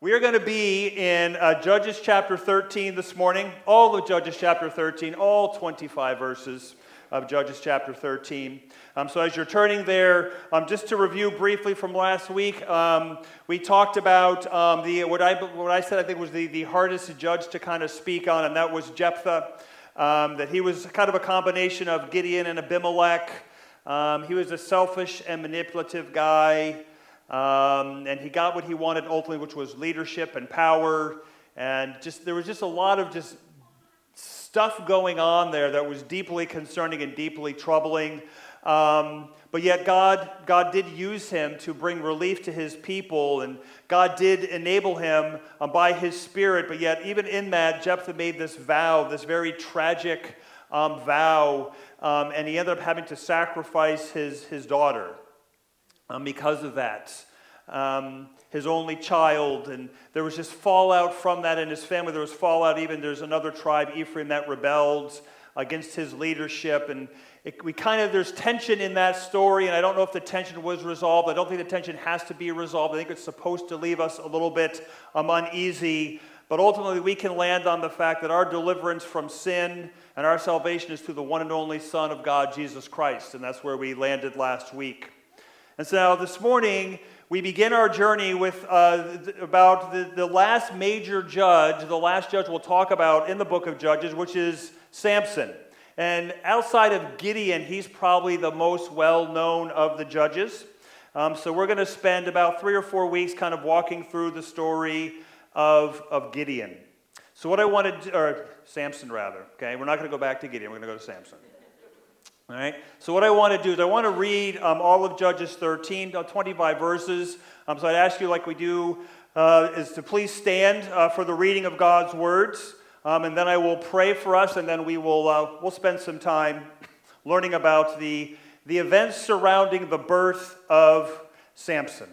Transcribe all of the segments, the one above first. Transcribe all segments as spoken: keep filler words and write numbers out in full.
We are going to be in uh, Judges chapter thirteen this morning, all of Judges chapter thirteen, all twenty-five verses of Judges chapter thirteen. Um, so as you're turning there, um, just to review briefly from last week, um, we talked about um, the what I what I said I think was the, the hardest judge to kind of speak on, and that was Jephthah. Um, that he was kind of a combination of Gideon and Abimelech. Um, he was a selfish and manipulative guy. Um, and he got what he wanted ultimately, which was leadership and power, and just there was just a lot of just stuff going on there that was deeply concerning and deeply troubling. Um, but yet God, God did use him to bring relief to his people, and God did enable him um, by his Spirit. But yet, even in that, Jephthah made this vow, this very tragic um, vow, um, and he ended up having to sacrifice his his daughter. Um, because of that, um, his only child, and there was just fallout from that in his family. There was fallout even, there's another tribe, Ephraim, that rebelled against his leadership, and it, we kind of, there's tension in that story, and I don't know if the tension was resolved. I don't think the tension has to be resolved. I think it's supposed to leave us a little bit um, uneasy, but ultimately we can land on the fact that our deliverance from sin and our salvation is through the one and only Son of God, Jesus Christ, and that's where we landed last week. And so now this morning, we begin our journey with uh, th- about the, the last major judge, the last judge we'll talk about in the book of Judges, which is Samson. And outside of Gideon, he's probably the most well-known of the judges. Um, so we're going to spend about three or four weeks kind of walking through the story of, of Gideon. So what I wanted, to, or Samson rather, okay? We're not going to go back to Gideon, we're going to go to Samson. All right. So what I want to do is I want to read um, all of Judges thirteen, twenty-five verses. Um, so I'd ask you, like we do, uh, is to please stand uh, for the reading of God's words, um, and then I will pray for us, and then we will uh, we'll spend some time learning about the the events surrounding the birth of Samson.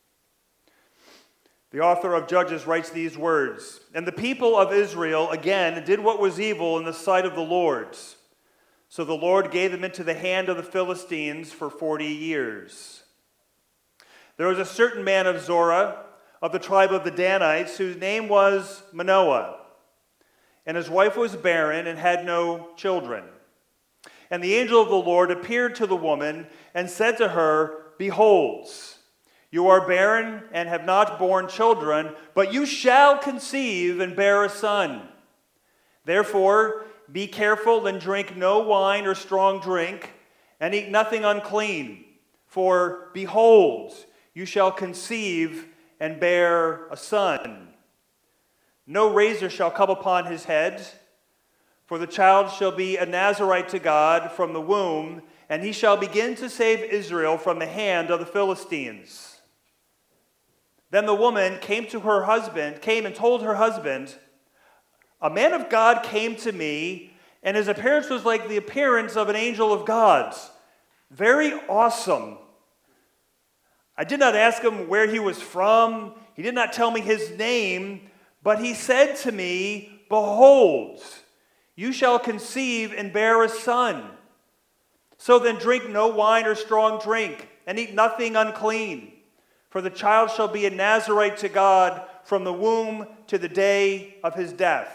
The author of Judges writes these words: "And the people of Israel again did what was evil in the sight of the Lord. So the Lord gave them into the hand of the Philistines for forty years. There was a certain man of Zorah, of the tribe of the Danites, whose name was Manoah. And his wife was barren and had no children. And the angel of the Lord appeared to the woman and said to her, 'Behold, you are barren and have not borne children, but you shall conceive and bear a son. Therefore, be careful and drink no wine or strong drink, and eat nothing unclean. For, behold, you shall conceive and bear a son. No razor shall come upon his head, for the child shall be a Nazarite to God from the womb, and he shall begin to save Israel from the hand of the Philistines.' Then the woman came to her husband, came and told her husband, 'A man of God came to me, and his appearance was like the appearance of an angel of God. Very awesome. I did not ask him where he was from. He did not tell me his name, but he said to me, Behold, you shall conceive and bear a son. So then drink no wine or strong drink, and eat nothing unclean. For the child shall be a Nazarite to God from the womb to the day of his death.'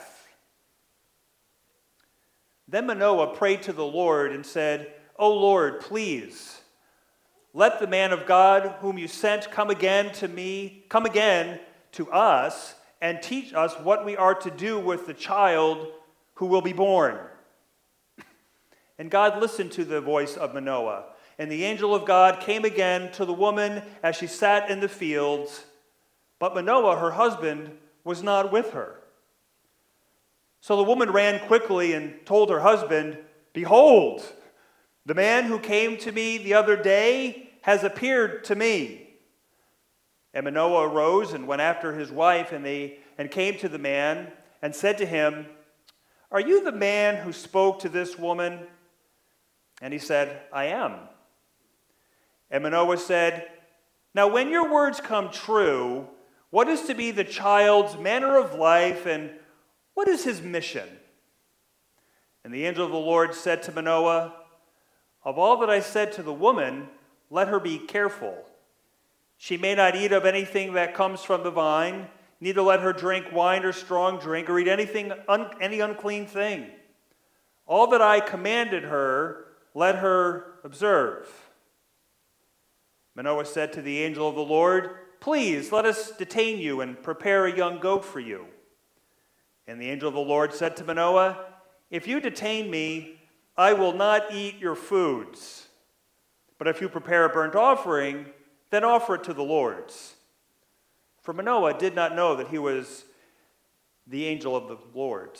Then Manoah prayed to the Lord and said, 'O Lord, please, let the man of God whom you sent come again to me, come again to us, and teach us what we are to do with the child who will be born.' And God listened to the voice of Manoah. And the angel of God came again to the woman as she sat in the fields, but Manoah, her husband, was not with her. So the woman ran quickly and told her husband, 'Behold, the man who came to me the other day has appeared to me.' And Manoah arose and went after his wife, and they and came to the man and said to him, 'Are you the man who spoke to this woman?' And he said, 'I am.' And Manoah said, 'Now when your words come true, what is to be the child's manner of life, and what is his mission?' And the angel of the Lord said to Manoah, 'Of all that I said to the woman, let her be careful. She may not eat of anything that comes from the vine, neither let her drink wine or strong drink, or eat anything, un, any unclean thing. All that I commanded her, let her observe. Manoah said to the angel of the Lord, please, let us detain you and prepare a young goat for you. And the angel of the Lord said to Manoah, if you detain me, I will not eat your foods. But if you prepare a burnt offering, then offer it to the Lord. For Manoah did not know that he was the angel of the Lord.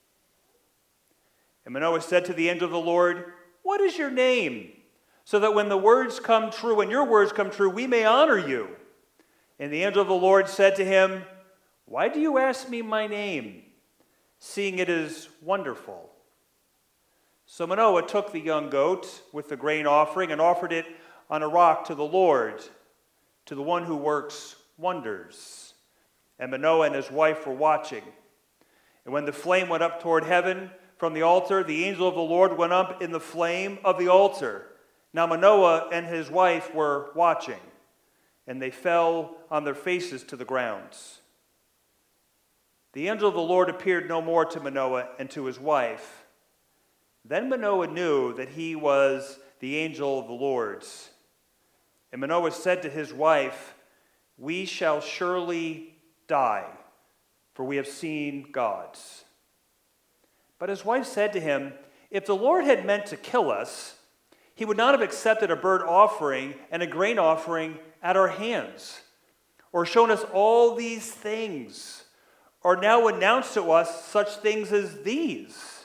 And Manoah said to the angel of the Lord, what is your name? So that when the words come true and your words come true, we may honor you. And the angel of the Lord said to him, why do you ask me my name, seeing it is wonderful? So Manoah took the young goat with the grain offering and offered it on a rock to the Lord, to the one who works wonders. And Manoah and his wife were watching. And when the flame went up toward heaven from the altar, the angel of the Lord went up in the flame of the altar. Now Manoah and his wife were watching, and they fell on their faces to the ground. The angel of the Lord appeared no more to Manoah and to his wife. Then Manoah knew that he was the angel of the Lord. And Manoah said to his wife, we shall surely die, for we have seen God. But his wife said to him, if the Lord had meant to kill us, he would not have accepted a burnt offering and a grain offering at our hands, or shown us all these things, or now announced to us such things as these.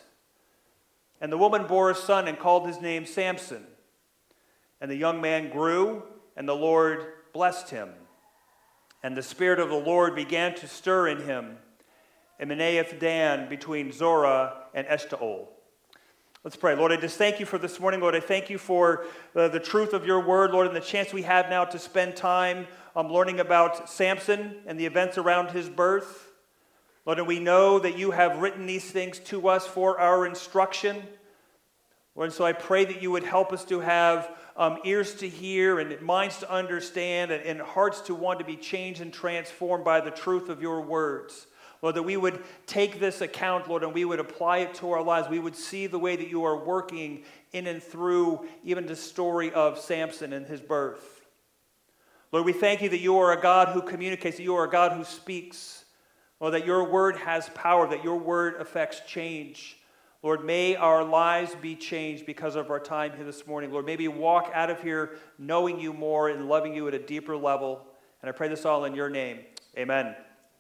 And the woman bore a son and called his name Samson. And the young man grew, and the Lord blessed him. And the Spirit of the Lord began to stir in him, in Manahath Dan, between Zorah and Eshtaol. Let's pray. Lord, I just thank you for this morning. Lord, I thank you for uh, the truth of your word, Lord, and the chance we have now to spend time um, learning about Samson and the events around his birth. Lord, and we know that you have written these things to us for our instruction. Lord, and so I pray that you would help us to have um, ears to hear and minds to understand and, and hearts to want to be changed and transformed by the truth of your words. Lord, that we would take this account, Lord, and we would apply it to our lives. We would see the way that you are working in and through even the story of Samson and his birth. Lord, we thank you that you are a God who communicates, that you are a God who speaks. Lord, that your word has power, that your word affects change. Lord, may our lives be changed because of our time here this morning. Lord, may we walk out of here knowing you more and loving you at a deeper level. And I pray this all in your name. Amen.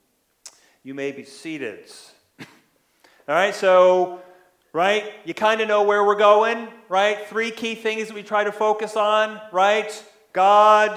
You may be seated. All right, so, right, you kind of know where we're going, right? Three key things that we try to focus on, right? God,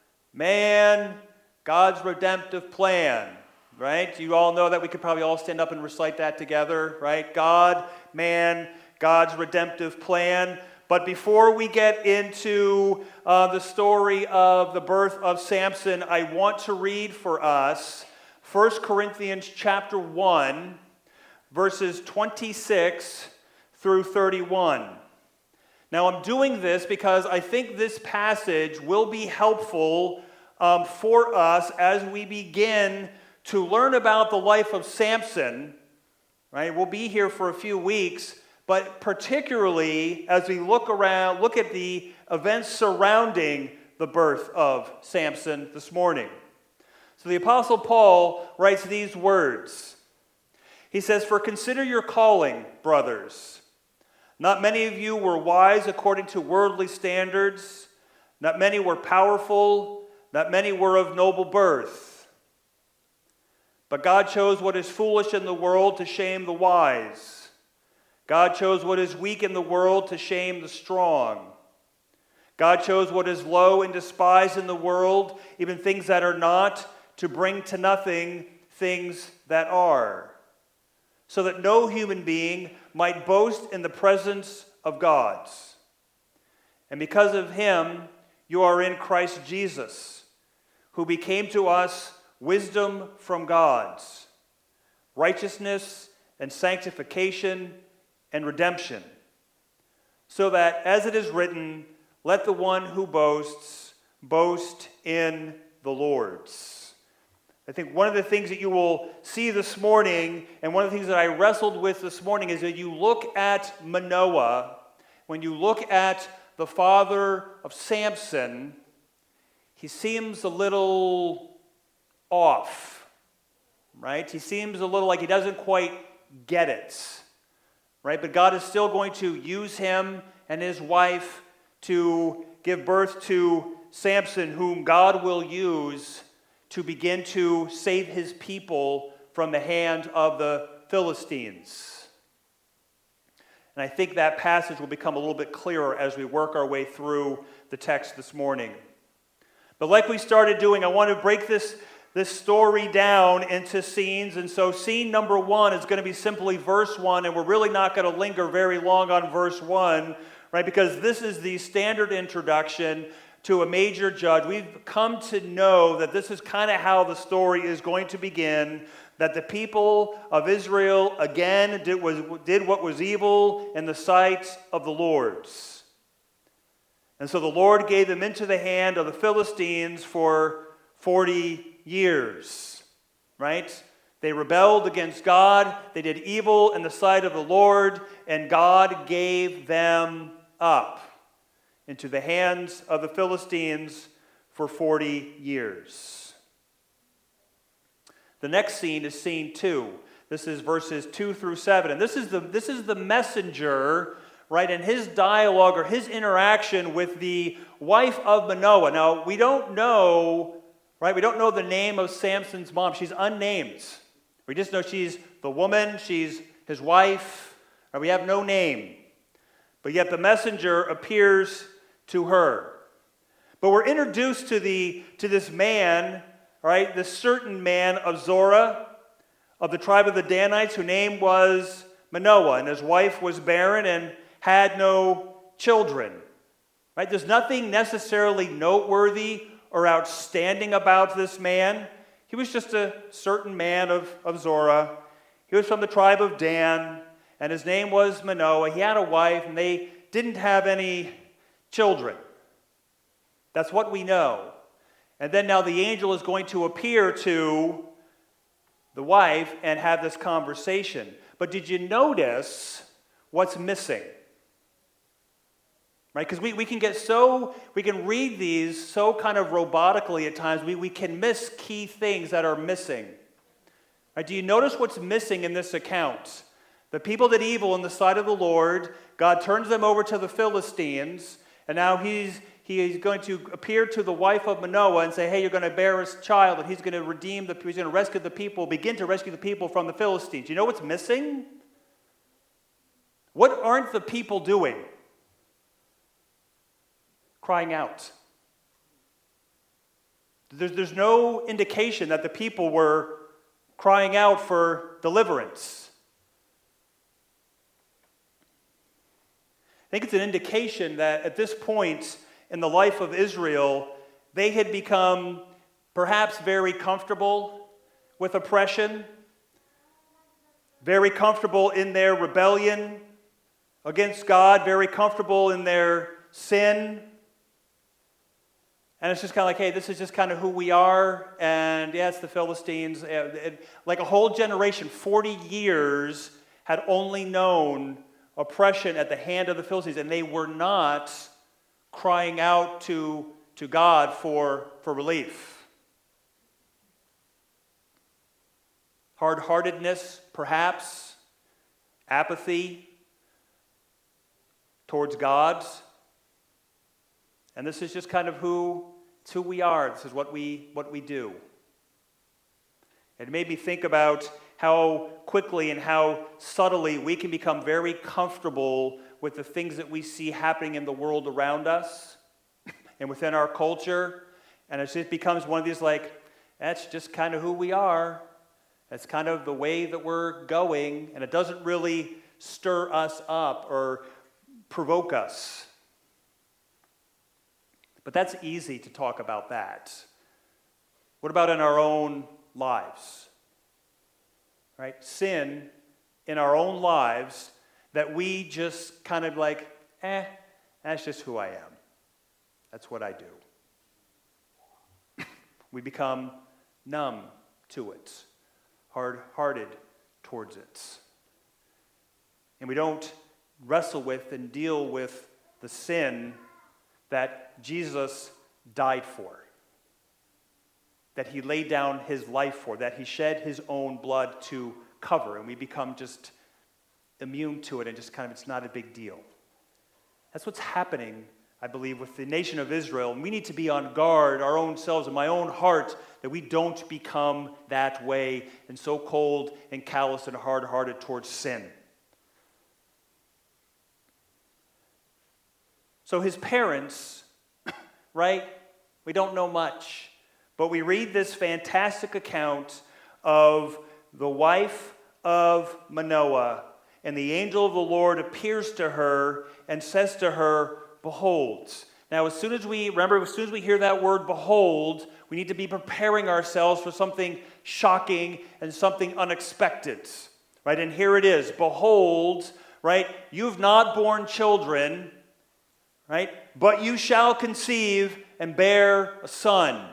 man, God's redemptive plan, right? You all know that. We could probably all stand up and recite that together, right? God, man, God's redemptive plan. But before we get into uh, the story of the birth of Samson, I want to read for us First Corinthians chapter one, verses twenty-six through thirty-one. Now I'm doing this because I think this passage will be helpful um, for us as we begin to learn about the life of Samson. Right? We'll be here for a few weeks, but particularly as we look around, look at the events surrounding the birth of Samson this morning. So the Apostle Paul writes these words. He says, "For consider your calling, brothers. Not many of you were wise according to worldly standards. Not many were powerful. Not many were of noble birth. But God chose what is foolish in the world to shame the wise. God chose what is weak in the world to shame the strong. God chose what is low and despised in the world, even things that are not, to bring to nothing things that are, so that no human being might boast in the presence of God. And because of him, you are in Christ Jesus, who became to us wisdom from God, righteousness and sanctification and redemption, so that, as it is written, let the one who boasts boast in the Lord." I think one of the things that you will see this morning, and one of the things that I wrestled with this morning, is that you look at Manoah, when you look at the father of Samson, he seems a little off, right? He seems a little like he doesn't quite get it, right? But God is still going to use him and his wife to give birth to Samson, whom God will use to begin to save his people from the hand of the Philistines. And I think that passage will become a little bit clearer as we work our way through the text this morning. But like we started doing, I want to break this, this story down into scenes. And so scene number one is going to be simply verse one, and we're really not going to linger very long on verse one, right? Because this is the standard introduction to a major judge. We've come to know that this is kind of how the story is going to begin, that the people of Israel again did, was, did what was evil in the sight of the Lord. And so the Lord gave them into the hand of the Philistines for forty years, right? They rebelled against God, they did evil in the sight of the Lord, and God gave them up into the hands of the Philistines for forty years. The next scene is scene two. This is verses two through seven. And this is the, this is the messenger, right, and his dialogue or his interaction with the wife of Manoah. Now, we don't know, right, we don't know the name of Samson's mom. She's unnamed. We just know she's the woman, she's his wife, and we have no name. But yet the messenger appears to her. But we're introduced to the to this man, right? This certain man of Zorah, of the tribe of the Danites, whose name was Manoah, and his wife was barren and had no children. Right? There's nothing necessarily noteworthy or outstanding about this man. He was just a certain man of, of Zorah. He was from the tribe of Dan, and his name was Manoah. He had a wife, and they didn't have any children. That's what we know. And then now the angel is going to appear to the wife and have this conversation. But did you notice what's missing? Right? Because we, we can get so, we can read these so kind of robotically at times, we, we can miss key things that are missing. Right? Do you notice what's missing in this account? The people did evil in the sight of the Lord. God turns them over to the Philistines. And now he's, he is going to appear to the wife of Manoah and say, hey, you're going to bear a child, and he's going to redeem the, he's going to rescue the people, begin to rescue the people from the Philistines. You know what's missing? What aren't the people doing? Crying out. There's, there's no indication that the people were crying out for deliverance. I think it's an indication that at this point in the life of Israel, they had become perhaps very comfortable with oppression, very comfortable in their rebellion against God, very comfortable in their sin. And it's just kind of like, hey, this is just kind of who we are, and yeah, it's the Philistines. Like a whole generation, forty years, had only known oppression at the hand of the Philistines, and they were not crying out to, to God for, for relief. Hard-heartedness, perhaps, apathy towards God. And this is just kind of who, it's who we are. This is what we, what we do. It made me think about how quickly and how subtly we can become very comfortable with the things that we see happening in the world around us and within our culture. And it just becomes one of these like, that's just kind of who we are. That's kind of the way that we're going. And it doesn't really stir us up or provoke us. But that's easy to talk about that. What about in our own lives? Right? Sin in our own lives that we just kind of like, eh, that's just who I am. That's what I do. We become numb to it, hard-hearted towards it. And we don't wrestle with and deal with the sin that Jesus died for, that he laid down his life for, that he shed his own blood to cover, and we become just immune to it and just kind of, it's not a big deal. That's what's happening, I believe, with the nation of Israel. And we need to be on guard, our own selves and my own heart, that we don't become that way and so cold and callous and hard-hearted towards sin. So his parents, right, we don't know much, but we read this fantastic account of the wife of Manoah, and the angel of the Lord appears to her and says to her, behold. Now, as soon as we, remember, as soon as we hear that word behold, we need to be preparing ourselves for something shocking and something unexpected, right? And here it is, behold, right, you've not borne children, right, but you shall conceive and bear a son.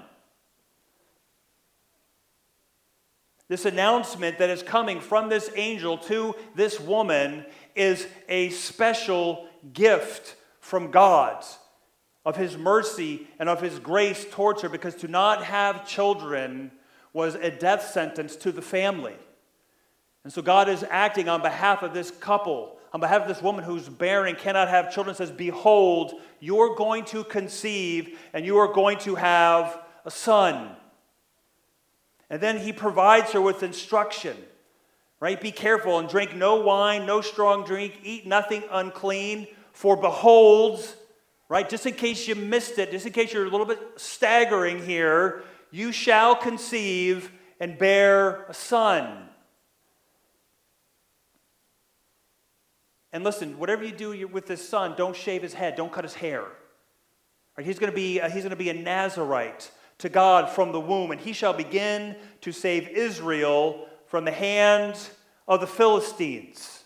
This announcement that is coming from this angel to this woman is a special gift from God of his mercy and of his grace towards her, because to not have children was a death sentence to the family. And so God is acting on behalf of this couple, on behalf of this woman who's barren, cannot have children, says, behold, you're going to conceive and you are going to have a son. And then he provides her with instruction, right? Be careful and drink no wine, no strong drink, eat nothing unclean, for behold, right, just in case you missed it, just in case you're a little bit staggering here, you shall conceive and bear a son. And listen, whatever you do with this son, don't shave his head, don't cut his hair. Right? He's going to be uh, he's going to be a Nazirite to God from the womb, and he shall begin to save Israel from the hand of the Philistines.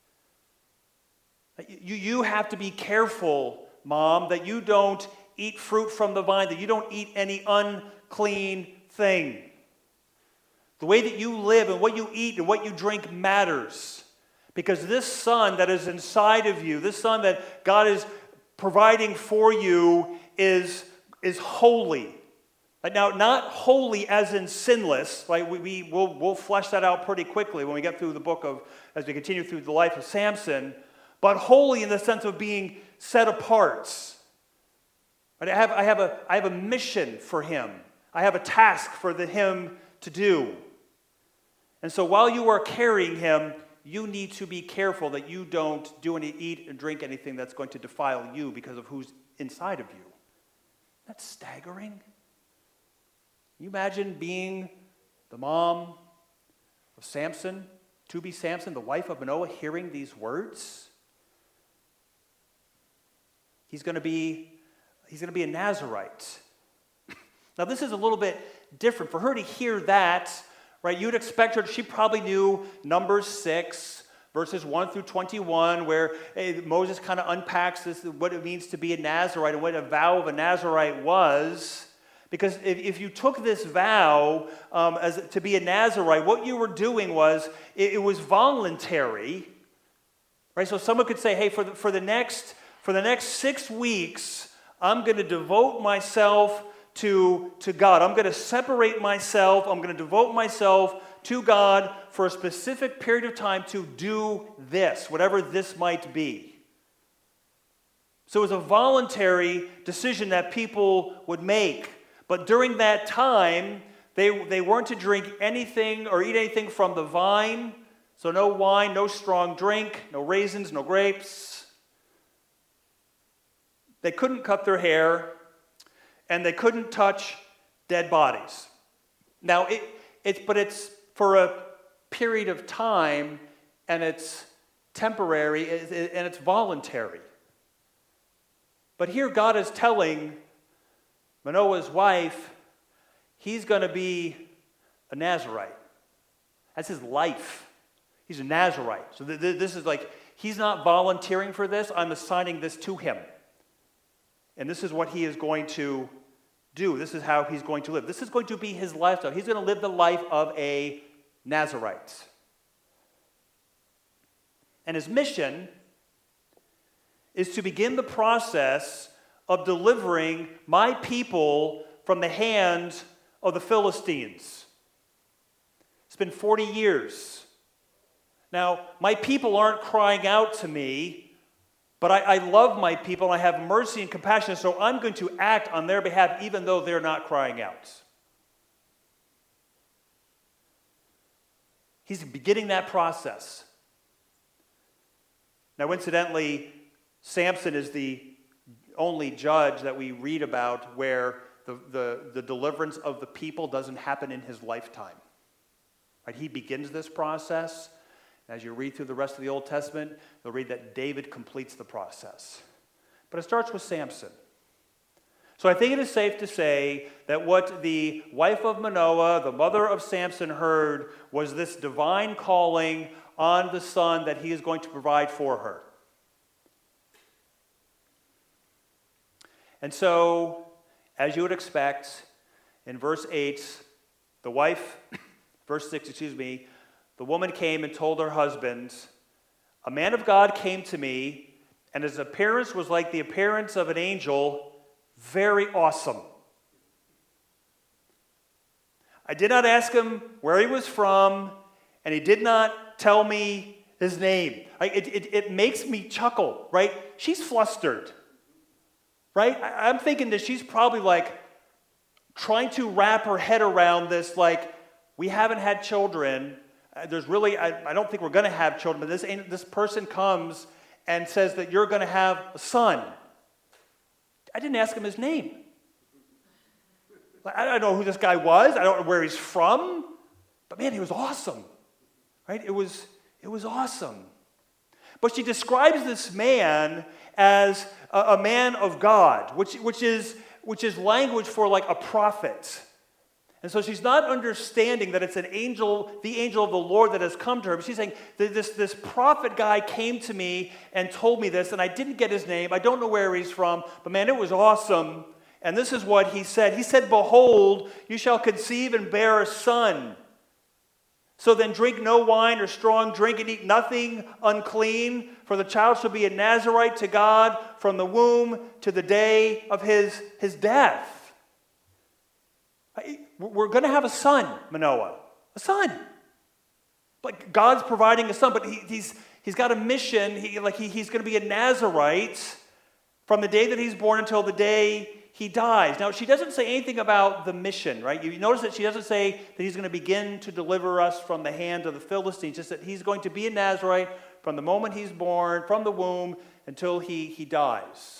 You, you have to be careful, Mom, that you don't eat fruit from the vine, that you don't eat any unclean thing. The way that you live and what you eat and what you drink matters. Because this son that is inside of you, this son that God is providing for you is, is holy. Now, not holy as in sinless, like we, we we'll, we'll flesh that out pretty quickly when we get through the book of, as we continue through the life of Samson, but holy in the sense of being set apart. I have, I have, a, I have a mission for him. I have a task for the, him to do. And so while you are carrying him, you need to be careful that you don't do any, eat and drink anything that's going to defile you because of who's inside of you. That's staggering. Can you imagine being the mom of Samson, to be Samson, the wife of Manoah, hearing these words? He's going to be, he's going to be a Nazirite. Now, this is a little bit different. For her to hear that, right, you'd expect her, she probably knew Numbers six, verses one through twenty-one, where hey, Moses kind of unpacks this, what it means to be a Nazirite and what a vow of a Nazirite was. Because if, if you took this vow um, as to be a Nazirite, what you were doing was, it, it was voluntary, right? So someone could say, hey, for the, for the next for the next six weeks, I'm going to devote myself to, to God. I'm going to separate myself. I'm going to devote myself to God for a specific period of time to do this, whatever this might be. So it was a voluntary decision that people would make. But during that time, they, they weren't to drink anything or eat anything from the vine. So no wine, no strong drink, no raisins, no grapes. They couldn't cut their hair, and they couldn't touch dead bodies. Now, it, it's but it's for a period of time, and it's temporary, and it's voluntary. But here God is telling Manoah's wife, he's going to be a Nazirite. That's his life. He's a Nazirite. So th- th- this is like, he's not volunteering for this. I'm assigning this to him. And this is what he is going to do. This is how he's going to live. This is going to be his lifestyle. He's going to live the life of a Nazirite. And his mission is to begin the process of delivering my people from the hand of the Philistines. It's been forty years. Now, my people aren't crying out to me, but I, I love my people and I have mercy and compassion, so I'm going to act on their behalf even though they're not crying out. He's beginning that process. Now, incidentally, Samson is the only judge that we read about where the, the, the deliverance of the people doesn't happen in his lifetime. Right? He begins this process. As you read through the rest of the Old Testament, you'll read that David completes the process. But it starts with Samson. So I think it is safe to say that what the wife of Manoah, the mother of Samson, heard was this divine calling on the son that he is going to provide for her. And so, as you would expect, in verse eight, the wife, verse six, excuse me, the woman came and told her husband, "A man of God came to me, and his appearance was like the appearance of an angel, very awesome. I did not ask him where he was from, and he did not tell me his name." It, it, it makes me chuckle, right? She's flustered, right? I, I'm thinking that she's probably like trying to wrap her head around this, like, we haven't had children. Uh, there's really, I, I don't think we're going to have children, but this, this person comes and says that you're going to have a son. I didn't ask him his name. I don't know who this guy was. I don't know where he's from. But man, he was awesome. Right? It was, it was awesome. But she describes this man as a, a man of God, which, which, is, which is language for like a prophet. And so she's not understanding that it's an angel, the angel of the Lord that has come to her. But she's saying, this, this prophet guy came to me and told me this, and I didn't get his name. I don't know where he's from, but man, it was awesome. And this is what he said. He said, "Behold, you shall conceive and bear a son. So then drink no wine or strong drink and eat nothing unclean, for the child shall be a Nazirite to God from the womb to the day of his, his death." We're going to have a son, Manoah. A son. Like God's providing a son, but he, he's, he's got a mission. He, like he, he's going to be a Nazirite from the day that he's born until the day he dies. Now, she doesn't say anything about the mission, right? You notice that she doesn't say that he's going to begin to deliver us from the hand of the Philistines, just that he's going to be a Nazirite from the moment he's born, from the womb, until he, he dies.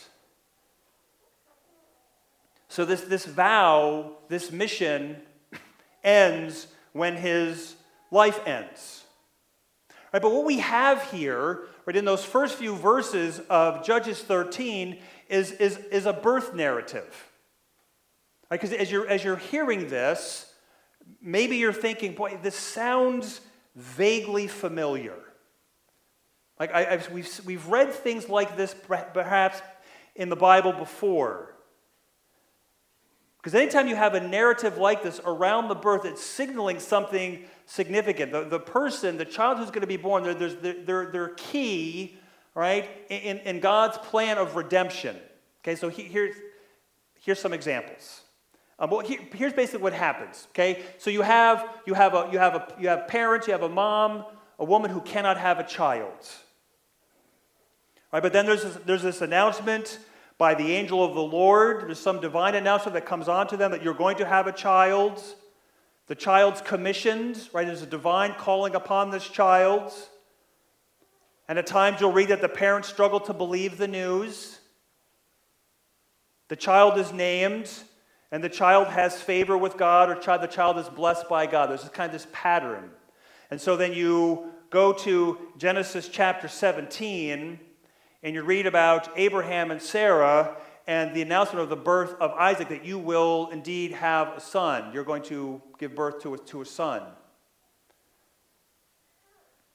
So this, this vow, this mission, ends when his life ends. Right, but what we have here, right, in those first few verses of Judges thirteen, is, is, is a birth narrative. Because right, as you're, as you're hearing this, maybe you're thinking, boy, this sounds vaguely familiar. Like I, I've, we've, we've read things like this perhaps in the Bible before. Because anytime you have a narrative like this around the birth, it's signaling something significant. The, the person, the child who's going to be born, they're, they're, they're, they're key, right, in, in God's plan of redemption. Okay, so he, here's, here's some examples. Um, well, here, here's basically what happens. Okay, so you have you have a you have a you have parents, you have a mom, a woman who cannot have a child. Right, but then there's this, there's this announcement by the angel of the Lord. There's some divine announcement that comes on to them that you're going to have a child. The child's commissioned, right? There's a divine calling upon this child. And at times you'll read that the parents struggle to believe the news. The child is named, and the child has favor with God, or the child is blessed by God. There's this kind of this pattern. And so then you go to Genesis chapter seventeen, and you read about Abraham and Sarah and the announcement of the birth of Isaac, that you will indeed have a son. You're going to give birth to a, to a son.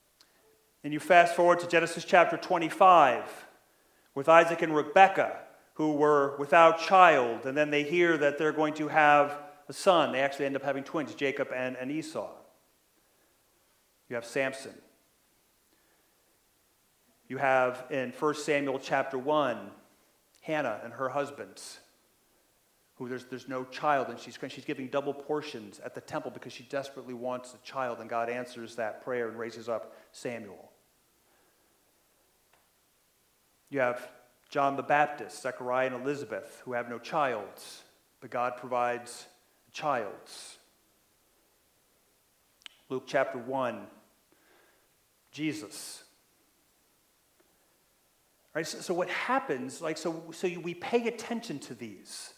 And you fast forward to Genesis chapter twenty-five with Isaac and Rebekah, who were without child, and then they hear that they're going to have a son. They actually end up having twins, Jacob and, and Esau. You have Samson. You have in First Samuel chapter one, Hannah and her husband, who there's, there's no child, and she's, she's giving double portions at the temple because she desperately wants a child, and God answers that prayer and raises up Samuel. You have John the Baptist, Zechariah and Elizabeth, who have no child, but God provides a child. Luke chapter one, Jesus. Right, so, so what happens, like, so, so we pay attention to these.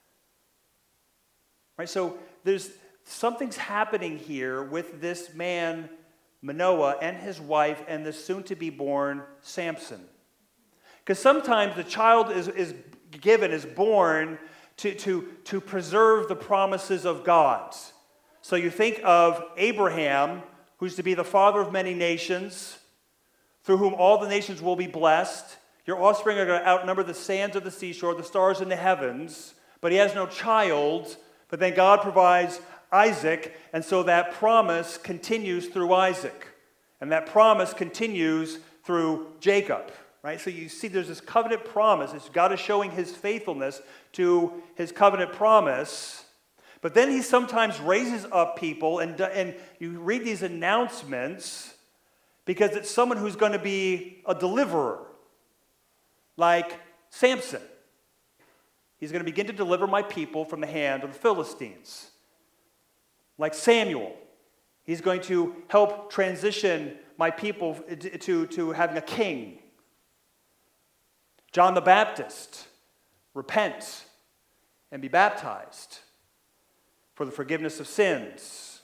Right, so there's something's happening here with this man, Manoah, and his wife, and the soon-to-be born Samson. Because sometimes the child is, is given, is born to, to, to preserve the promises of God. So you think of Abraham, who's to be the father of many nations, through whom all the nations will be blessed. Your offspring are going to outnumber the sands of the seashore, the stars in the heavens, but he has no child. But then God provides Isaac, and so that promise continues through Isaac. And that promise continues through Jacob. Right? So you see there's this covenant promise. It's God is showing his faithfulness to his covenant promise. But then he sometimes raises up people, and, and you read these announcements because it's someone who's going to be a deliverer. Like Samson. He's going to begin to deliver my people from the hand of the Philistines. Like Samuel. He's going to help transition my people to, to having a king. John the Baptist. Repent and be baptized for the forgiveness of sins.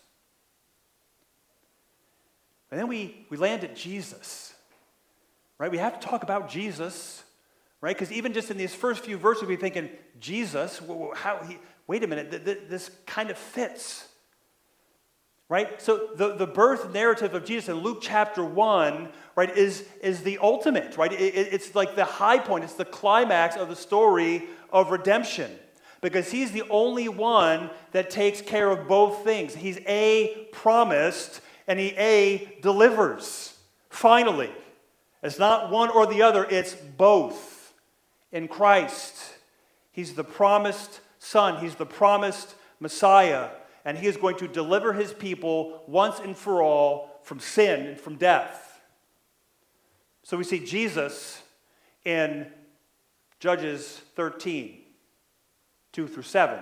And then we, we land at Jesus. Right? We have to talk about Jesus. Right? Because even just in these first few verses, we're thinking, Jesus, how he, wait a minute, th- th- this kind of fits. Right? So the, the birth narrative of Jesus in Luke chapter one, right, is, is the ultimate, right? It, it, it's like the high point, it's the climax of the story of redemption. Because he's the only one that takes care of both things. He's A, promised, and he A, delivers. Finally. It's not one or the other, it's both. In Christ, he's the promised Son. He's the promised Messiah. And he is going to deliver his people once and for all from sin and from death. So we see Jesus in Judges thirteen, two through seven.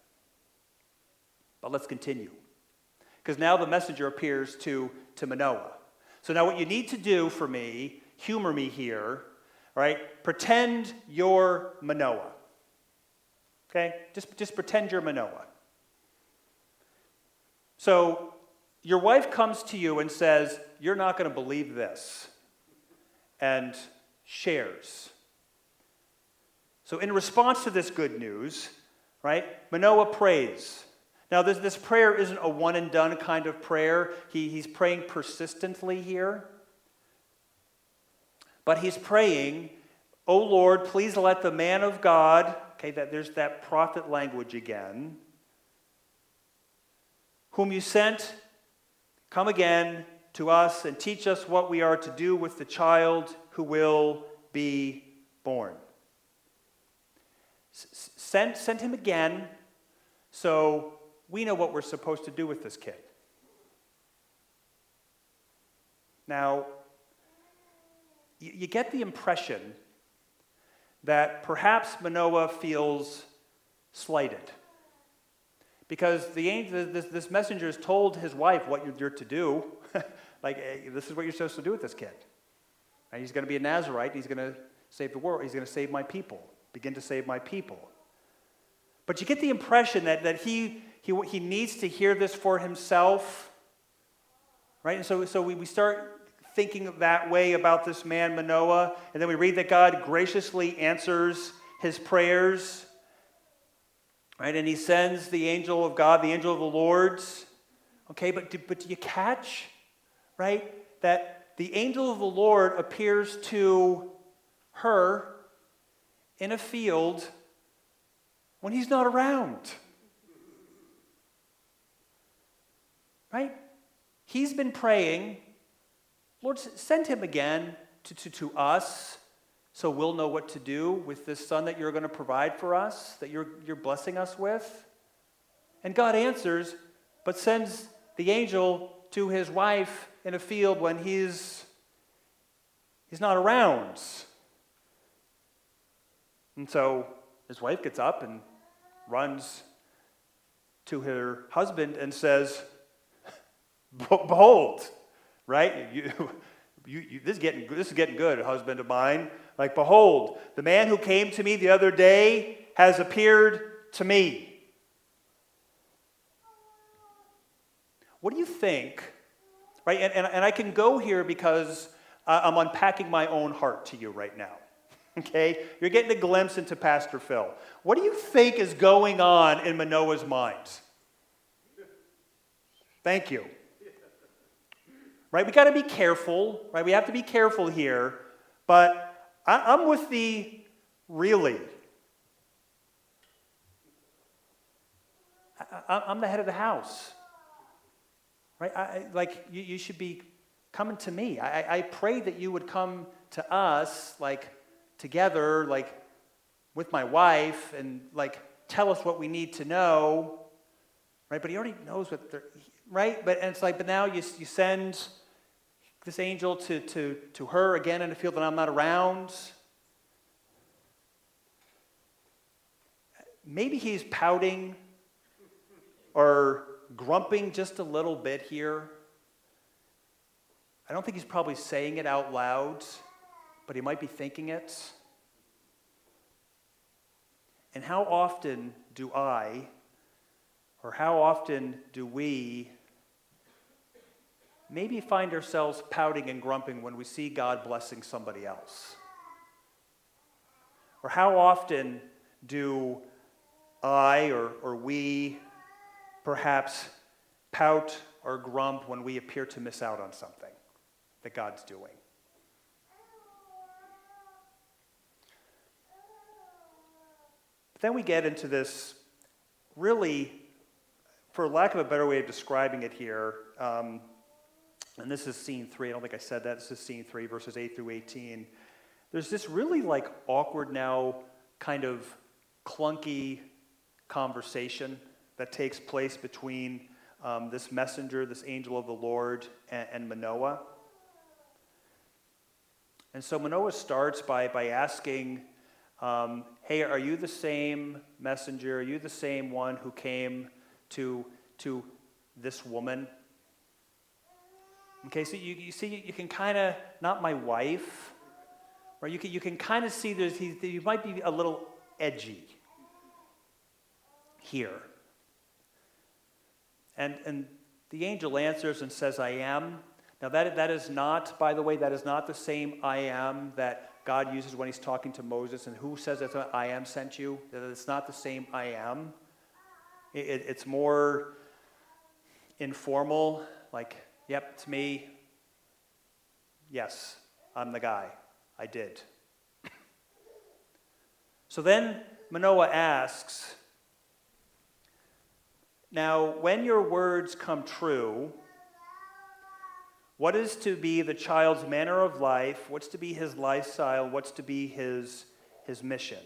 But let's continue. Because now the messenger appears to, to Manoah. So now what you need to do for me, humor me here, right? Pretend you're Manoah. Okay? Just, just pretend you're Manoah. So your wife comes to you and says, you're not going to believe this, and shares. So in response to this good news, right, Manoah prays. Now this, this prayer isn't a one and done kind of prayer. He, he's praying persistently here. But he's praying, "O Lord, please let the man of God," okay, that there's that prophet language again, "whom you sent, come again to us and teach us what we are to do with the child who will be born." S- send, send him again so we know what we're supposed to do with this kid. Now, you, you get the impression that perhaps Manoah feels slighted. Because the angel, this, this messenger has told his wife what you're to do. Like, hey, this is what you're supposed to do with this kid. And he's going to be a Nazarite. He's going to save the world. He's going to save my people. Begin to save my people. But you get the impression that, that he, he, he needs to hear this for himself. Right? And so, so we, we start thinking that way about this man, Manoah. And then we read that God graciously answers his prayers. Right, and he sends the angel of God, the angel of the Lord. Okay, but do, but do you catch, right, that the angel of the Lord appears to her in a field when he's not around? Right? He's been praying, Lord, send him again to, to, to us so we'll know what to do with this son that you're going to provide for us, that you're, you're blessing us with. And God answers, but sends the angel to his wife in a field when he's, he's not around. And so his wife gets up and runs to her husband and says, behold, right? You, you, you, this, is getting, this is getting good, husband of mine. Like, behold, the man who came to me the other day has appeared to me. What do you think? Right, and, and, and I can go here because uh, I'm unpacking my own heart to you right now. Okay? You're getting a glimpse into Pastor Phil. What do you think is going on in Manoah's mind? Thank you. Right, we got to be careful. Right, we have to be careful here. But I, I'm with the really. I, I'm the head of the house. Right, I, like you, you should be coming to me. I, I pray that you would come to us, like together, like with my wife, and like tell us what we need to know. Right, but he already knows what they're. Right, but and it's like, but now you you send this angel to to to her again in a field that I'm not around. Maybe he's pouting or grumping just a little bit here. I don't think he's probably saying it out loud, but he might be thinking it. And how often do I, or how often do we, maybe find ourselves pouting and grumping when we see God blessing somebody else? Or how often do I or, or we perhaps pout or grump when we appear to miss out on something that God's doing? But then we get into this really, for lack of a better way of describing it here, um, and this is scene three. I don't think I said that. This is scene three, verses eight through eighteen. There's this really like awkward now, kind of clunky conversation that takes place between um, this messenger, this angel of the Lord, and, and Manoah. And so Manoah starts by, by asking, um, hey, are you the same messenger? Are you the same one who came to, to this woman? Okay, so you, you see, you can kind of, not my wife, or you can, you can kind of see there's, he, you might be a little edgy here. And, and the angel answers and says, I am. Now that, that is not, by the way, that is not the same I am that God uses when he's talking to Moses. And who says that I am sent you? That it's not the same I am. It, it, it's more informal, like, yep, it's me. Yes, I'm the guy. I did. So then Manoah asks, now, when your words come true, what is to be the child's manner of life? What's to be his lifestyle? What's to be his, his mission?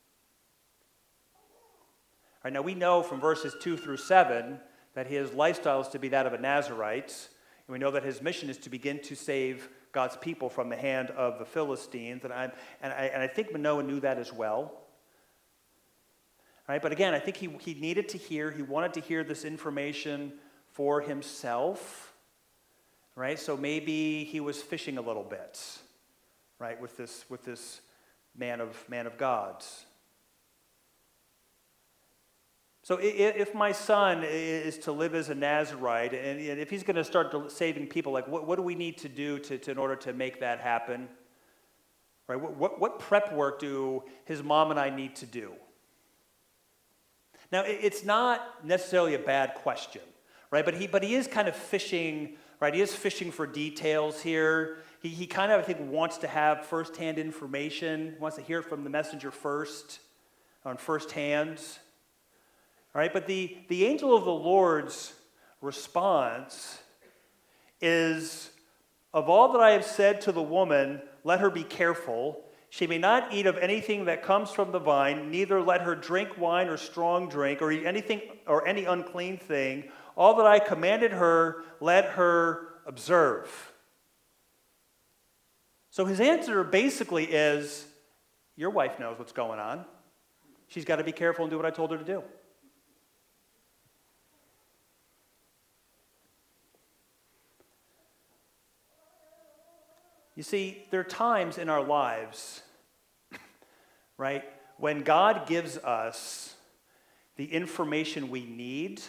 All right, now, we know from verses two through seven that his lifestyle is to be that of a Nazirite. And we know that his mission is to begin to save God's people from the hand of the Philistines. And I, and I, and I think Manoah knew that as well. Right, but again, I think he, he needed to hear, he wanted to hear this information for himself, right? So maybe he was fishing a little bit, right, with this with this man of man of God. So if my son is to live as a Nazirite, and if he's going to start saving people, like what, what do we need to do to, to in order to make that happen? Right? What, what, what prep work do his mom and I need to do? Now, it's not necessarily a bad question, right? But he, but he is kind of fishing, right? He is fishing for details here. He, he kind of, I think, wants to have firsthand information, wants to hear it from the messenger first, on first hand. All right, but the, the angel of the Lord's response is, of all that I have said to the woman, let her be careful. She may not eat of anything that comes from the vine, neither let her drink wine or strong drink, or eat anything or any unclean thing. All that I commanded her, let her observe. So his answer basically is, your wife knows what's going on. She's got to be careful and do what I told her to do. You see, there are times in our lives, right, when God gives us the information we need,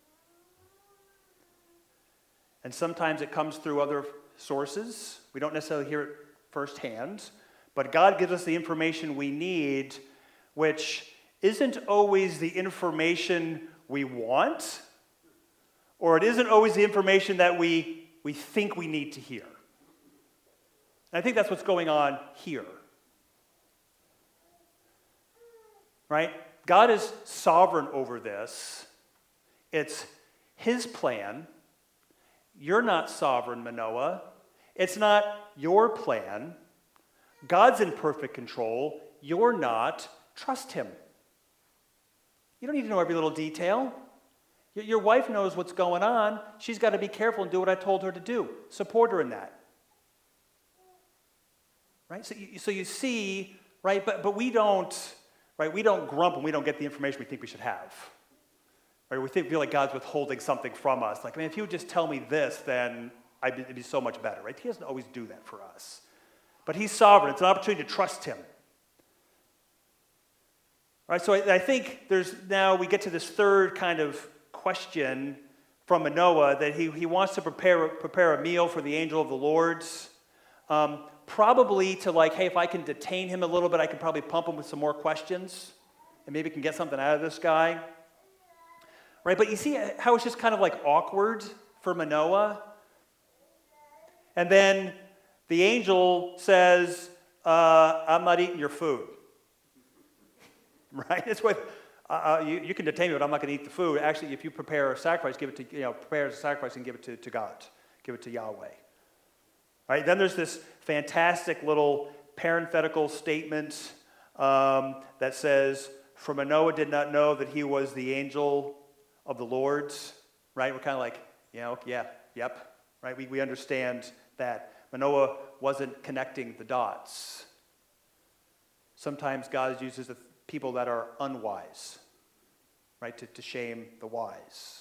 and sometimes it comes through other sources. We don't necessarily hear it firsthand, but God gives us the information we need, which isn't always the information we want, or it isn't always the information that we, we think we need to hear. And I think that's what's going on here. Right? God is sovereign over this. It's his plan. You're not sovereign, Manoah. It's not your plan. God's in perfect control. You're not. Trust him. You don't need to know every little detail. Your wife knows what's going on. She's got to be careful and do what I told her to do. Support her in that. Right? So you, so you see, right, but, but we don't, right, we don't grump when we don't get the information we think we should have. Right? We think, feel like God's withholding something from us. Like, I mean, if you would just tell me this, then I'd be, it'd be so much better, right? He doesn't always do that for us. But he's sovereign. It's an opportunity to trust him. All right, so I, I think there's now, we get to this third kind of question from Manoah, that he, he wants to prepare, prepare a meal for the angel of the Lord's. Um, Probably to like, hey, if I can detain him a little bit, I can probably pump him with some more questions and maybe can get something out of this guy. Right? But you see how it's just kind of like awkward for Manoah? And then the angel says, uh, I'm not eating your food. Right? It's what, uh, you, you can detain me, but I'm not going to eat the food. Actually, if you prepare a sacrifice, give it to, you know, prepare as a sacrifice and give it to, to God. Give it to Yahweh. Right, then there's this fantastic little parenthetical statement um, that says, for Manoah did not know that he was the angel of the Lord's. Right, we're kind of like, you know, yeah, yep. Right, we, we understand that Manoah wasn't connecting the dots. Sometimes God uses the people that are unwise, right, to, to shame the wise.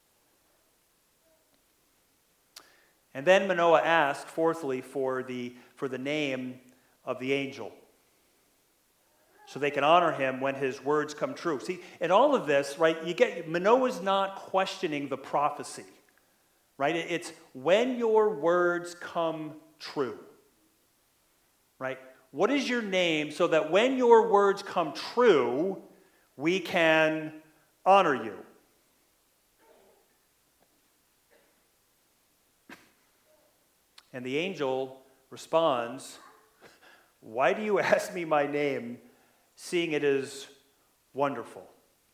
And then Manoah asked, fourthly, for the, for the name of the angel, so they can honor him when his words come true. See, in all of this, right, you get, Manoah's not questioning the prophecy, right? It's when your words come true, right? What is your name so that when your words come true, we can honor you? And the angel responds, why do you ask me my name, seeing it is wonderful?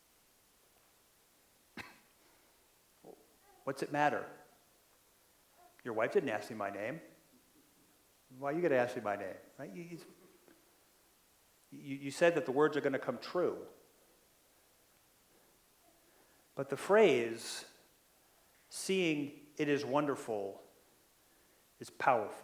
What's it matter? Your wife didn't ask me my name. Why are you going to ask me my name? Right? You, you, you said that the words are going to come true. But the phrase, seeing it is wonderful, is powerful.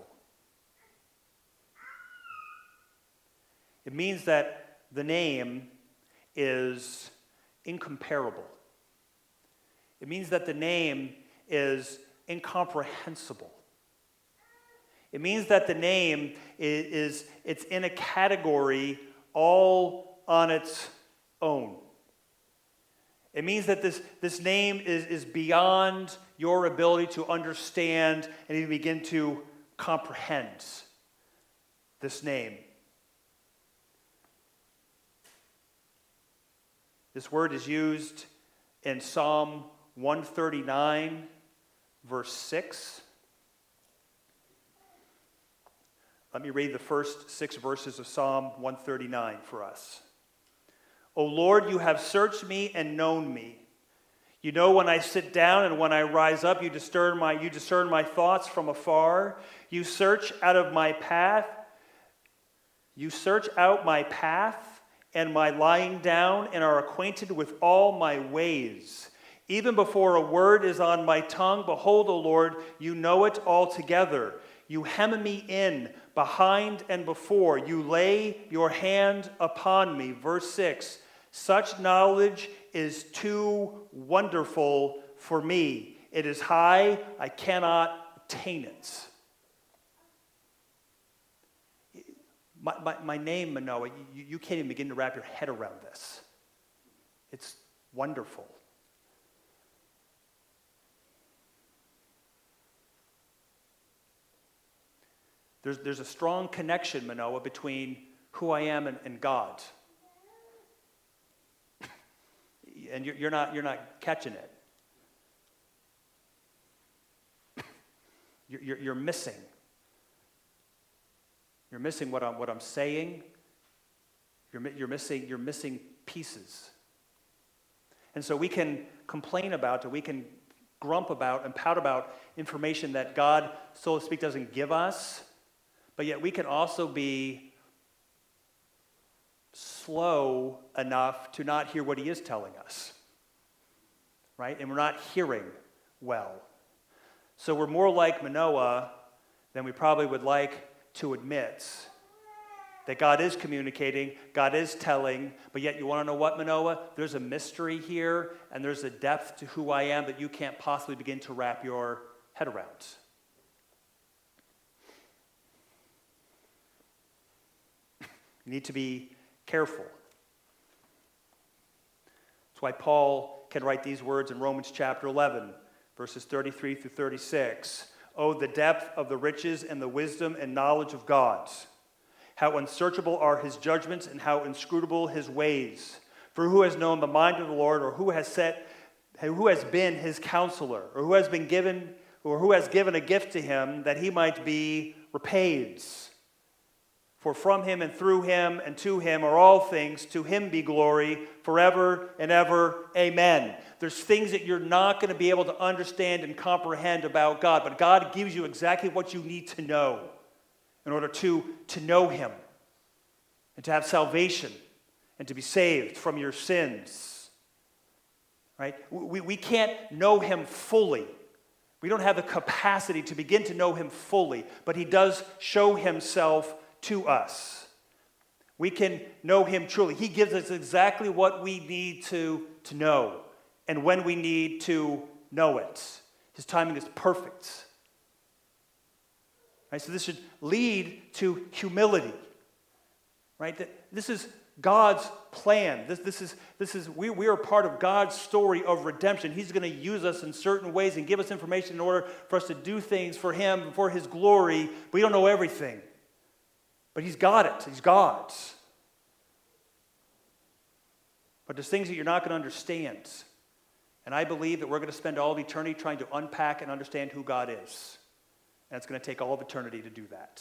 It means that the name is incomparable. It means that the name is incomprehensible. It means that the name is, is it's in a category all on its own. It means that this, this name is, is beyond your ability to understand and even begin to comprehend this name. This word is used in Psalm one thirty-nine, verse six. Let me read the first six verses of Psalm one thirty-nine for us. O Lord, you have searched me and known me. You know when I sit down and when I rise up, you discern my, you discern my thoughts from afar. You search out of my path. You search out my path and my lying down and are acquainted with all my ways. Even before a word is on my tongue, behold, O Lord, you know it altogether. You hem me in behind and before. You lay your hand upon me. Verse six, such knowledge is too wonderful for me. It is high, I cannot attain it. My, my, my name, Manoah, you, you can't even begin to wrap your head around this. It's wonderful. There's, there's a strong connection, Manoah, between who I am and, and God. And you're, you're not, you're not catching it. You're, you're, you're missing. You're missing what I'm, what I'm saying. You're, you're, missing, you're missing pieces. And so we can complain about it, we can grump about and pout about information that God, so to speak, doesn't give us, but yet we can also be slow enough to not hear what he is telling us, right? And we're not hearing well. So we're more like Manoah than we probably would like to admit, that God is communicating, God is telling, but yet you want to know what, Manoah? There's a mystery here, and there's a depth to who I am that you can't possibly begin to wrap your head around. You need to be careful. That's why Paul can write these words in Romans chapter eleven, verses thirty-three through thirty-six. Oh, the depth of the riches and the wisdom and knowledge of God. How unsearchable are his judgments and how inscrutable his ways. For who has known the mind of the Lord, or who has set, who has been his counselor, or who has been given, or who has given a gift to him that he might be repaid? For from him and through him and to him are all things. To him be glory forever and ever. Amen. There's things that you're not going to be able to understand and comprehend about God, but God gives you exactly what you need to know in order to, to know him and to have salvation and to be saved from your sins. Right? We, we can't know him fully. We don't have the capacity to begin to know him fully, but he does show himself to us. We can know him truly. He gives us exactly what we need to, to know and when we need to know it. His timing is perfect. Right? So this should lead to humility. Right? That this is God's plan. This, this is, this is we, we are part of God's story of redemption. He's going to use us in certain ways and give us information in order for us to do things for him and for his glory. We don't know everything. But he's got it. He's God's. But there's things that you're not going to understand. And I believe that we're going to spend all of eternity trying to unpack and understand who God is. And it's going to take all of eternity to do that.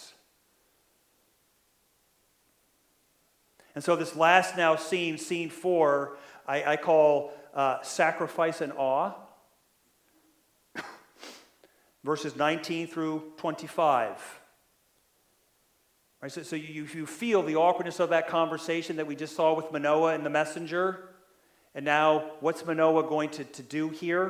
And so this last now scene, scene four, I, I call uh, sacrifice and awe. Verses nineteen through twenty-five. Right, so so you, you feel the awkwardness of that conversation that we just saw with Manoah and the messenger. And now, what's Manoah going to, to do here?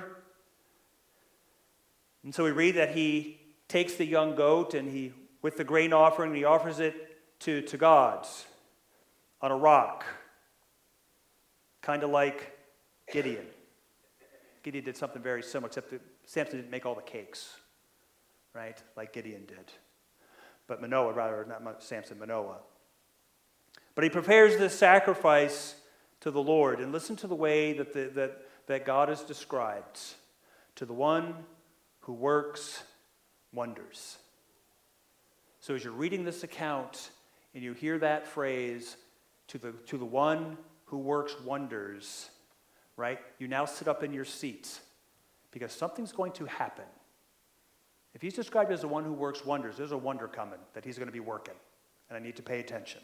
And so we read that he takes the young goat and he, with the grain offering, he offers it to, to God on a rock. Kind of like Gideon. Gideon did something very similar, except that Samson didn't make all the cakes, right? Like Gideon did. But Manoah, rather, not Samson, Manoah. But he prepares this sacrifice to the Lord. And listen to the way that, the, that, that God is described. To the one who works wonders. So as you're reading this account and you hear that phrase, to the, to the one who works wonders, right? You now sit up in your seat because something's going to happen If he's described as the one who works wonders, there's a wonder coming that he's going to be working, and I need to pay attention.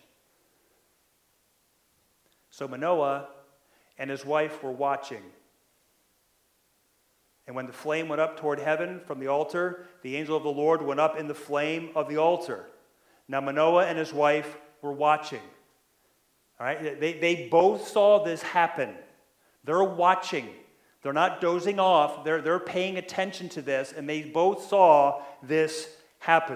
So Manoah and his wife were watching. And when the flame went up toward heaven from the altar, the angel of the Lord went up in the flame of the altar. Now Manoah and his wife were watching. All right? They, they both saw this happen. They're watching. They're not dozing off. They're, they're paying attention to this, and they both saw this happen.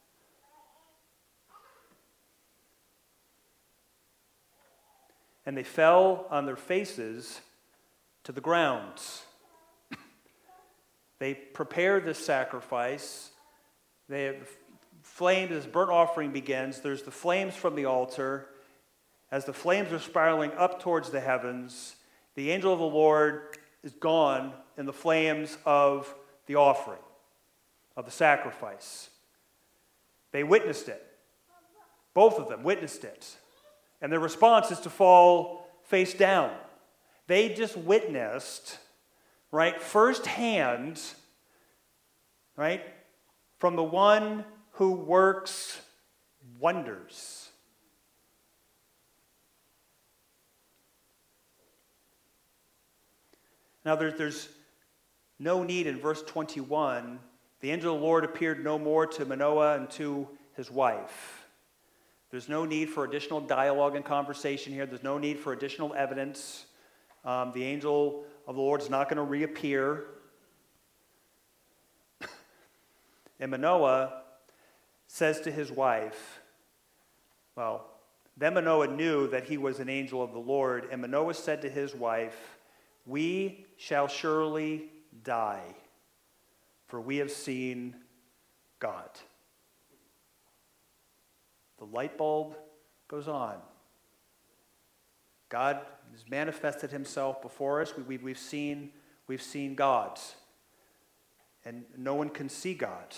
And they fell on their faces to the ground. They prepare this sacrifice. They have flames as burnt offering begins. There's the flames from the altar. As the flames are spiraling up towards the heavens, the angel of the Lord is gone in the flames of the offering, of the sacrifice. They witnessed it. Both of them witnessed it. And their response is to fall face down. They just witnessed, right, firsthand, right, from the one who works wonders. Now, there's, there's no need in verse twenty-one. The angel of the Lord appeared no more to Manoah and to his wife. There's no need for additional dialogue and conversation here. There's no need for additional evidence. Um, the angel of the Lord is not going to reappear. And Manoah says to his wife, well, then Manoah knew that he was an angel of the Lord, and Manoah said to his wife, we shall surely die, for we have seen God. The light bulb goes on. God has manifested himself before us. We, we, we've seen, we've seen God. And no one can see God.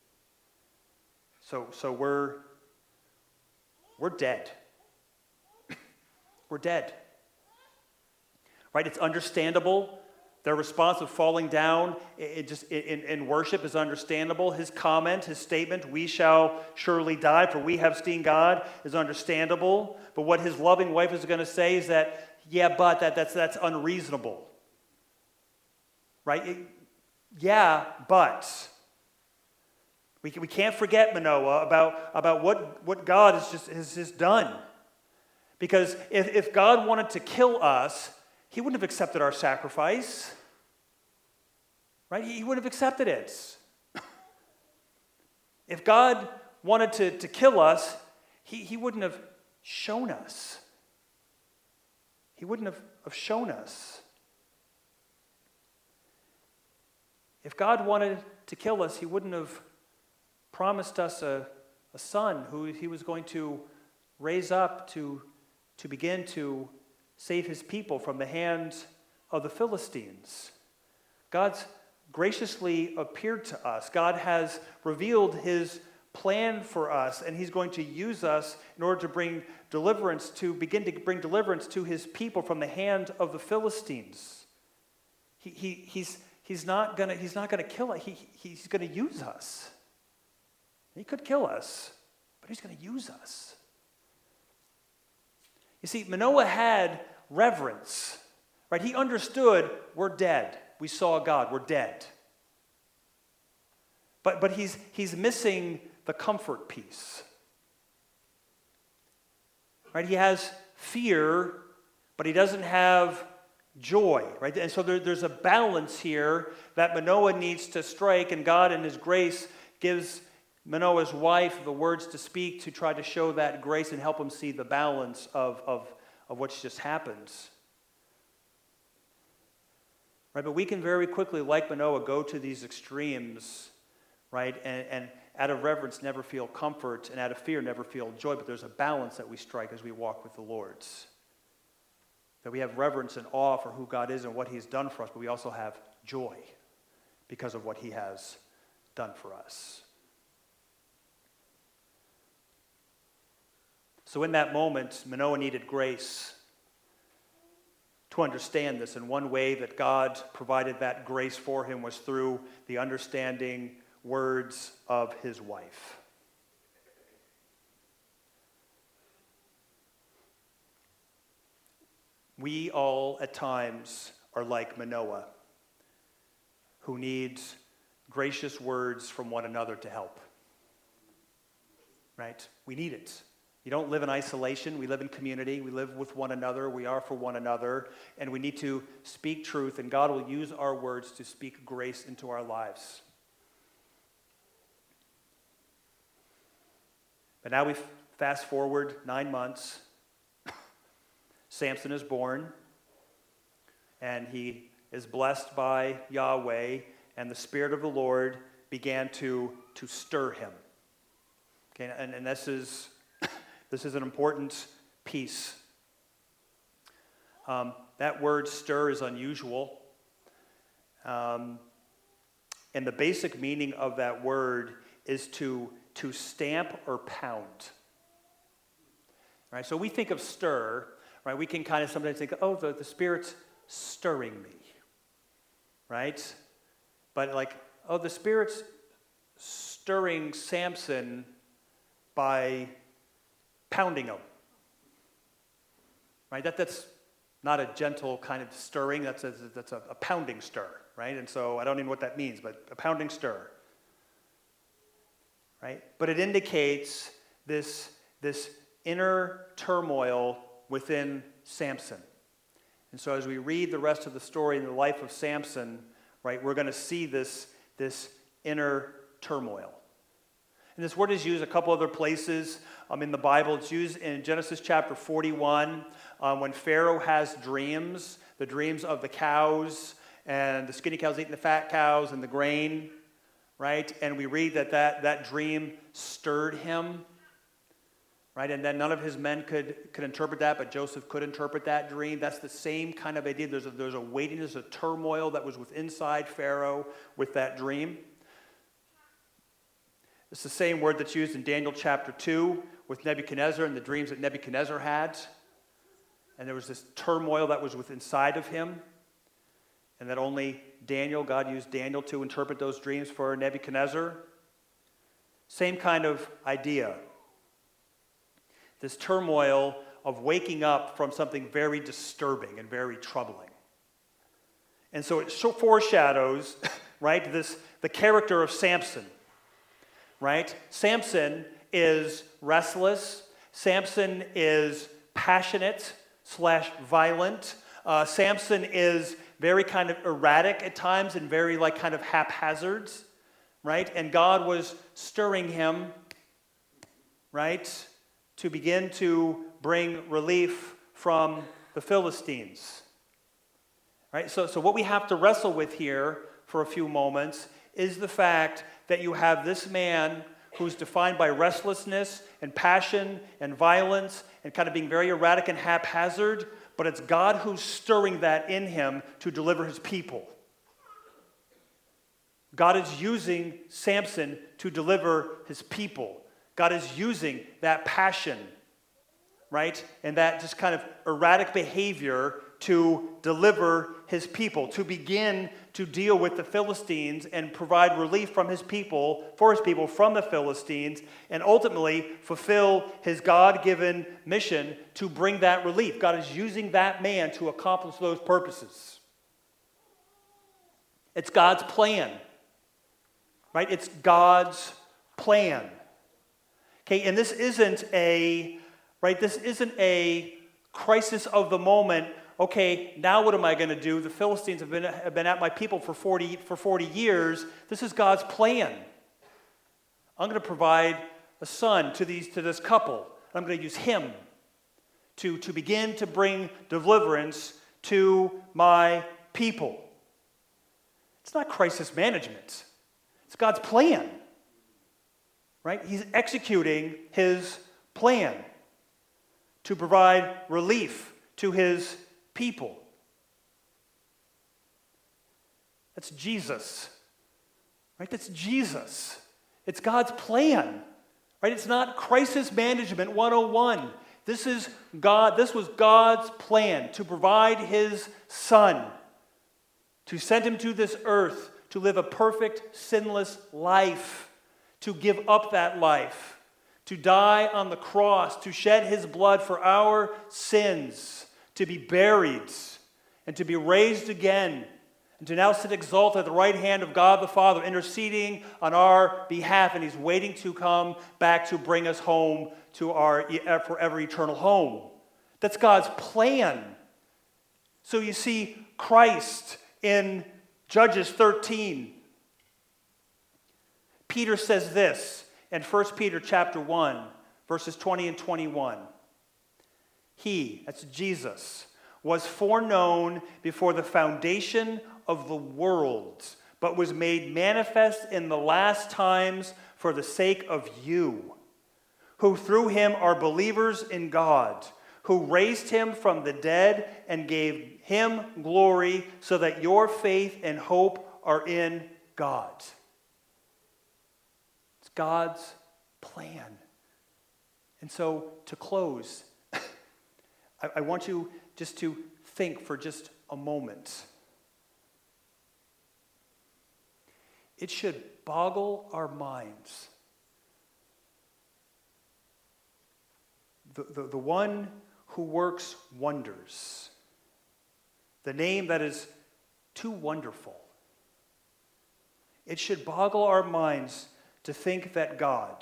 So, so we're, we're dead. We're dead. Right? It's understandable. Their response of falling down it, it just in, in worship is understandable. His comment, his statement, we shall surely die, for we have seen God, is understandable. But what his loving wife is going to say is that, yeah, but that, that's, that's unreasonable. Right? It, yeah, but. We, we can't forget, Manoah, about, about what, what God has just, has just done. Because if, if God wanted to kill us, he wouldn't have accepted our sacrifice. Right? He wouldn't have accepted it. If God wanted to, to kill us, he, he wouldn't have shown us. He wouldn't have, have shown us. If God wanted to kill us, he wouldn't have promised us a, a son who he was going to raise up to, to begin to save his people from the hands of the Philistines. God's graciously appeared to us. God has revealed his plan for us, and he's going to use us in order to bring deliverance, to begin to bring deliverance to his people from the hand of the Philistines. He, he, he's, he's not gonna, he's not gonna kill us. He, he's gonna use us. He could kill us, but he's gonna use us. You see, Manoah had reverence, right? He understood we're dead. We saw God, we're dead. But, but he's, he's missing the comfort piece. Right? He has fear, but he doesn't have joy. Right? And so there, there's a balance here that Manoah needs to strike, and God in his grace gives Manoah's wife the words to speak to try to show that grace and help him see the balance of, of, of what's just happened. Right? But we can very quickly, like Manoah, go to these extremes, right? And, and out of reverence never feel comfort, and out of fear never feel joy. But there's a balance that we strike as we walk with the Lord. That we have reverence and awe for who God is and what he's done for us, but we also have joy because of what he has done for us. So in that moment, Manoah needed grace to understand this. And one way that God provided that grace for him was through the understanding words of his wife. We all, at times, are like Manoah, who needs gracious words from one another to help. Right? We need it. You don't live in isolation. We live in community. We live with one another. We are for one another. And we need to speak truth, and God will use our words to speak grace into our lives. But now we fast forward nine months. Samson is born, and he is blessed by Yahweh, and the Spirit of the Lord began to, to stir him. Okay, and, and this is this is an important piece. Um, that word stir is unusual. Um, and the basic meaning of that word is to, to stamp or pound. Right? So we think of stir, right? We can kind of sometimes think, oh, the, the Spirit's stirring me. Right? But like, oh, the Spirit's stirring Samson by pounding him. Right? That, that's not a gentle kind of stirring. That's a, that's a, a pounding stir. Right? And so I don't even know what that means, but a pounding stir. Right? But it indicates this, this inner turmoil within Samson. And so as we read the rest of the story in the life of Samson, right, we're going to see this, this inner turmoil. And this word is used a couple other places um, in the Bible. It's used in Genesis chapter forty-one um, when Pharaoh has dreams, the dreams of the cows, and the skinny cows eating the fat cows and the grain, right? And we read that that, that dream stirred him, right? And then none of his men could, could interpret that, but Joseph could interpret that dream. That's the same kind of idea. There's a, there's a weightiness, a turmoil that was with inside Pharaoh with that dream. It's the same word that's used in Daniel chapter two with Nebuchadnezzar and the dreams that Nebuchadnezzar had. And there was this turmoil that was within inside of him. And that only Daniel, God used Daniel to interpret those dreams for Nebuchadnezzar. Same kind of idea. This turmoil of waking up from something very disturbing and very troubling. And so it foreshadows, right, this the character of Samson. Right? Samson is restless. Samson is passionate slash violent. Uh, Samson is very kind of erratic at times and very like kind of haphazard. Right? And God was stirring him, right, to begin to bring relief from the Philistines. Right? So, so what we have to wrestle with here for a few moments is the fact that you have this man who's defined by restlessness and passion and violence and kind of being very erratic and haphazard, but it's God who's stirring that in him to deliver his people. God is using Samson to deliver his people. God is using that passion, right, and that just kind of erratic behavior to deliver his people, to begin to deal with the Philistines and provide relief from his people, for his people from the Philistines, and ultimately fulfill his God-given mission to bring that relief. God is using that man to accomplish those purposes. It's God's plan, right? It's God's plan. Okay, and this isn't a, right, this isn't a crisis of the moment. Okay, now what am I going to do? The Philistines have been, have been at my people for forty, for forty years. This is God's plan. I'm going to provide a son to, these, to this couple. I'm going to use him to, to begin to bring deliverance to my people. It's not crisis management. It's God's plan. Right? He's executing his plan to provide relief to his people. That's Jesus. Right? That's Jesus. It's God's plan. Right? It's not crisis management one oh one. This is God, this was God's plan to provide his son, to send him to this earth to live a perfect, sinless life, to give up that life, to die on the cross, to shed his blood for our sins, to be buried, and to be raised again, and to now sit exalted at the right hand of God the Father, interceding on our behalf, and he's waiting to come back to bring us home to our forever eternal home. That's God's plan. So you see Christ in Judges thirteen. Peter says this in First Peter chapter one, verses twenty and twenty-one. He, that's Jesus, was foreknown before the foundation of the world, but was made manifest in the last times for the sake of you, who through him are believers in God, who raised him from the dead and gave him glory, so that your faith and hope are in God. It's God's plan. And so, to close, I, I want you just to think for just a moment. It should boggle our minds. The, the, the one who works wonders, the name that is too wonderful. It should boggle our minds to think that God,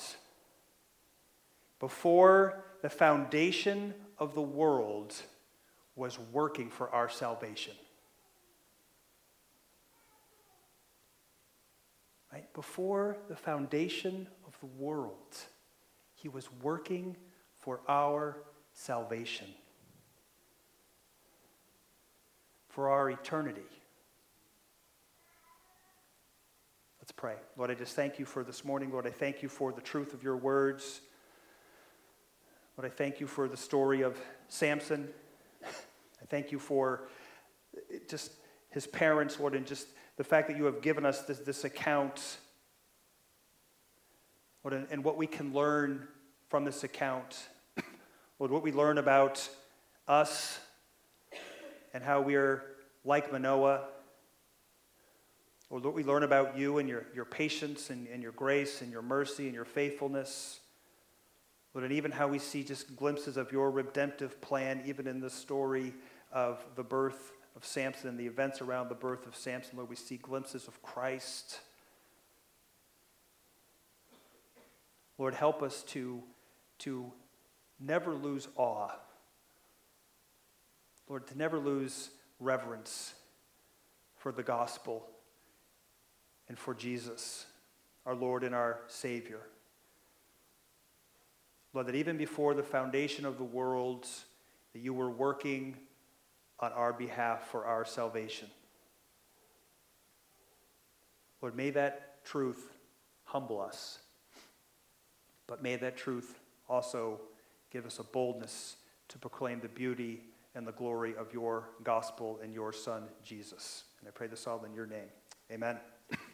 before the foundation of the world, was working for our salvation. Right? Before the foundation of the world, he was working for our salvation, for our eternity. Let's pray. Lord, I just thank you for this morning. Lord, I thank you for the truth of your words. Lord, I thank you for the story of Samson. I thank you for just his parents, Lord, and just the fact that you have given us this, this account, Lord, and, and what we can learn from this account. Lord, what we learn about us and how we are like Manoah. Lord, what we learn about you and your, your patience and, and your grace and your mercy and your faithfulness. Lord, and even how we see just glimpses of your redemptive plan, even in the story of the birth of Samson and the events around the birth of Samson. Lord, we see glimpses of Christ. Lord, help us to, to never lose awe. Lord, to never lose reverence for the gospel and for Jesus, our Lord and our Savior. Lord, that even before the foundation of the world, that you were working on our behalf for our salvation. Lord, may that truth humble us, but may that truth also give us a boldness to proclaim the beauty and the glory of your gospel and your Son, Jesus. And I pray this all in your name. Amen.